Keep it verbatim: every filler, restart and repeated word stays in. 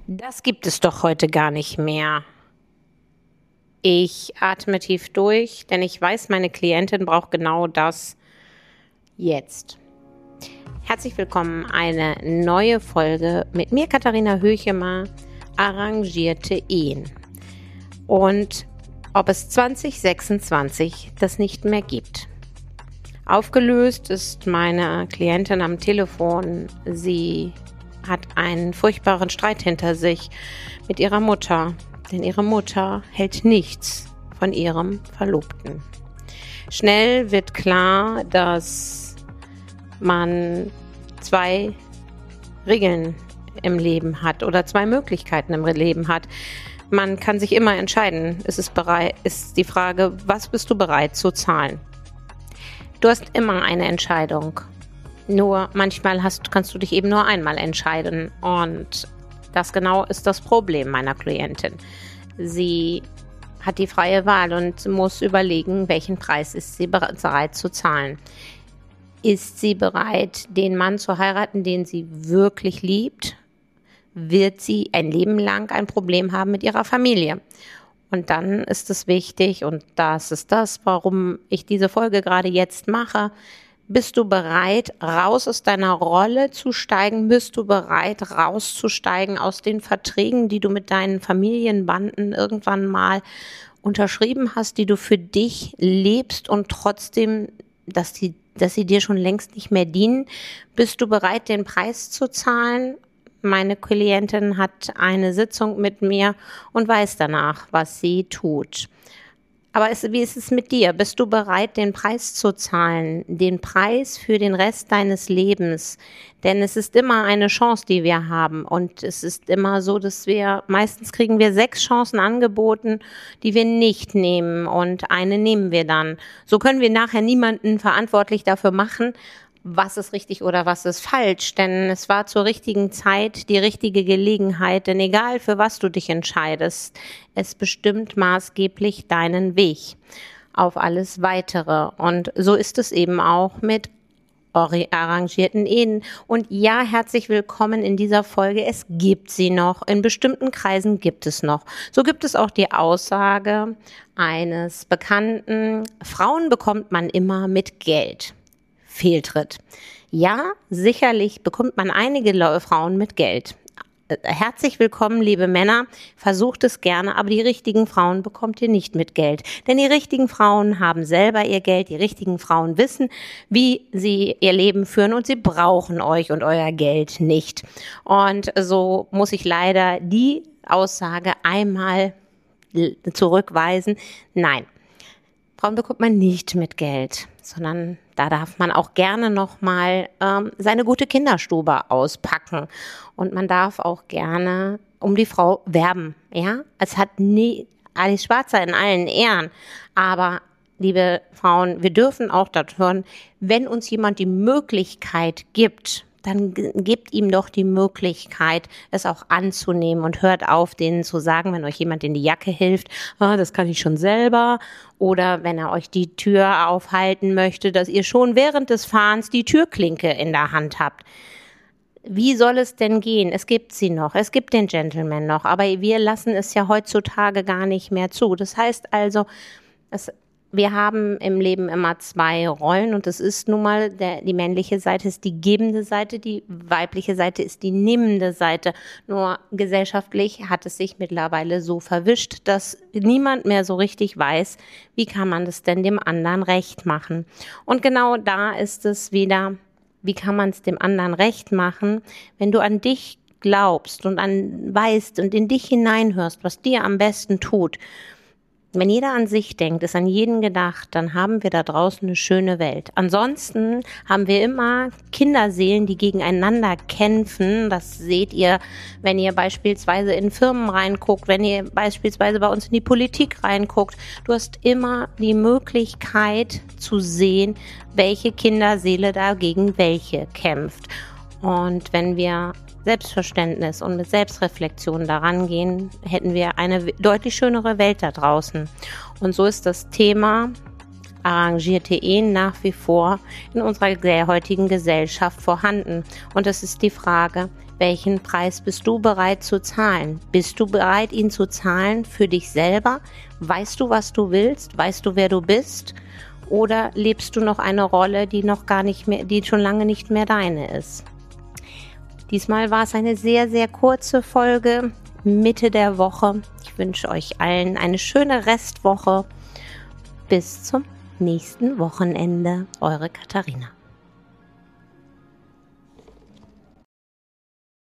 Das gibt es doch heute gar nicht mehr. Ich atme tief durch, denn ich weiß, meine Klientin braucht genau das jetzt. Herzlich willkommen, eine neue Folge mit mir, Katharina Höchemer, arrangierte Ehen. Und ob es zwanzig sechsundzwanzig das nicht mehr gibt. Aufgelöst ist meine Klientin am Telefon. Sie hat einen furchtbaren Streit hinter sich mit ihrer Mutter, denn ihre Mutter hält nichts von ihrem Verlobten. Schnell wird klar, dass man zwei Regeln im Leben hat oder zwei Möglichkeiten im Leben hat. Man kann sich immer entscheiden. Es ist bereit, ist die Frage, was bist du bereit zu zahlen? Du hast immer eine Entscheidung. Nur manchmal hast, kannst du dich eben nur einmal entscheiden. Und das genau ist das Problem meiner Klientin. Sie hat die freie Wahl und muss überlegen, welchen Preis ist sie bereit zu zahlen. Ist sie bereit, den Mann zu heiraten, den sie wirklich liebt? Wird sie ein Leben lang ein Problem haben mit ihrer Familie? Und dann ist es wichtig, und das ist das, warum ich diese Folge gerade jetzt mache, bist du bereit, raus aus deiner Rolle zu steigen? Bist du bereit, rauszusteigen aus den Verträgen, die du mit deinen Familienbanden irgendwann mal unterschrieben hast, die du für dich lebst und trotzdem, dass die, dass sie dir schon längst nicht mehr dienen? Bist du bereit, den Preis zu zahlen? Meine Klientin hat eine Sitzung mit mir und weiß danach, was sie tut. Aber es, wie ist es mit dir? Bist du bereit, den Preis zu zahlen? Den Preis für den Rest deines Lebens? Denn es ist immer eine Chance, die wir haben. Und es ist immer so, dass wir, meistens kriegen wir sechs Chancen angeboten, die wir nicht nehmen. Und eine nehmen wir dann. So können wir nachher niemanden verantwortlich dafür machen, was ist richtig oder was ist falsch, denn es war zur richtigen Zeit die richtige Gelegenheit, denn egal für was du dich entscheidest, es bestimmt maßgeblich deinen Weg auf alles Weitere. Und so ist es eben auch mit arrangierten Ehen. Und ja, herzlich willkommen in dieser Folge. Es gibt sie noch. In bestimmten Kreisen gibt es noch. So gibt es auch die Aussage eines Bekannten: Frauen bekommt man immer mit Geld. Fehltritt. Ja, sicherlich bekommt man einige Frauen mit Geld. Herzlich willkommen, liebe Männer. Versucht es gerne, aber die richtigen Frauen bekommt ihr nicht mit Geld. Denn die richtigen Frauen haben selber ihr Geld. Die richtigen Frauen wissen, wie sie ihr Leben führen und sie brauchen euch und euer Geld nicht. Und so muss ich leider die Aussage einmal zurückweisen. Nein. Frauen bekommt man nicht mit Geld, sondern da darf man auch gerne nochmal ähm, seine gute Kinderstube auspacken. Und man darf auch gerne um die Frau werben. Ja, es hat nie Alice Schwarzer in allen Ehren. Aber, liebe Frauen, wir dürfen auch das hören, wenn uns jemand die Möglichkeit gibt, dann gebt ihm doch die Möglichkeit, es auch anzunehmen und hört auf, denen zu sagen, wenn euch jemand in die Jacke hilft, ah, das kann ich schon selber, oder wenn er euch die Tür aufhalten möchte, dass ihr schon während des Fahrens die Türklinke in der Hand habt. Wie soll es denn gehen? Es gibt sie noch, es gibt den Gentleman noch, aber wir lassen es ja heutzutage gar nicht mehr zu. Das heißt also, es wir haben im Leben immer zwei Rollen und es ist nun mal, der, die männliche Seite ist die gebende Seite, die weibliche Seite ist die nehmende Seite. Nur gesellschaftlich hat es sich mittlerweile so verwischt, dass niemand mehr so richtig weiß, wie kann man das denn dem anderen recht machen. Und genau da ist es wieder, wie kann man es dem anderen recht machen, wenn du an dich glaubst und an weißt und in dich hineinhörst, was dir am besten tut. Wenn jeder an sich denkt, ist an jeden gedacht, dann haben wir da draußen eine schöne Welt. Ansonsten haben wir immer Kinderseelen, die gegeneinander kämpfen. Das seht ihr, wenn ihr beispielsweise in Firmen reinguckt, wenn ihr beispielsweise bei uns in die Politik reinguckt. Du hast immer die Möglichkeit zu sehen, welche Kinderseele dagegen welche kämpft. Und wenn wir Selbstverständnis und mit Selbstreflexion daran gehen, hätten wir eine deutlich schönere Welt da draußen. Und so ist das Thema arrangierte Ehen nach wie vor in unserer heutigen Gesellschaft vorhanden. Und es ist die Frage, Welchen Preis bist du bereit zu zahlen? Bist du bereit, ihn zu zahlen für dich selber? Weißt du, was du willst? Weißt du, wer du bist? Oder lebst du noch eine Rolle, die noch gar nicht mehr, die schon lange nicht mehr deine ist? Diesmal war es eine sehr, sehr kurze Folge, Mitte der Woche. Ich wünsche euch allen eine schöne Restwoche. Bis zum nächsten Wochenende. Eure Katharina.